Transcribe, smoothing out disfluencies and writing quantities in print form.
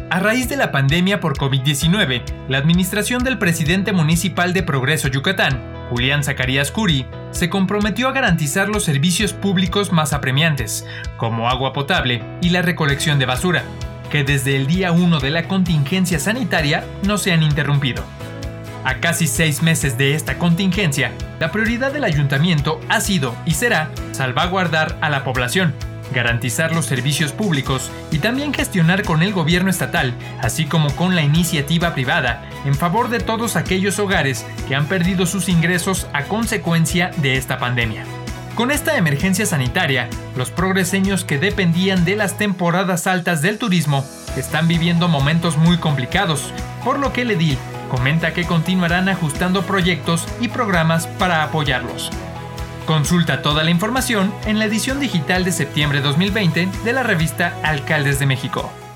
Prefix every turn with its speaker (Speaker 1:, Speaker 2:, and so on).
Speaker 1: A raíz de la pandemia por COVID-19, la administración del presidente municipal de Progreso Yucatán, Julián Zacarías Curi, se comprometió a garantizar los servicios públicos más apremiantes, como agua potable y la recolección de basura, que desde el día 1 de la contingencia sanitaria no se han interrumpido. A casi 6 meses de esta contingencia, la prioridad del ayuntamiento ha sido y será salvaguardar a la población, garantizar los servicios públicos y también gestionar con el gobierno estatal, así como con la iniciativa privada, en favor de todos aquellos hogares que han perdido sus ingresos a consecuencia de esta pandemia. Con esta emergencia sanitaria, los progreseños que dependían de las temporadas altas del turismo están viviendo momentos muy complicados, por lo que el edil comenta que continuarán ajustando proyectos y programas para apoyarlos. Consulta toda la información en la edición digital de septiembre 2020 de la revista Alcaldes de México.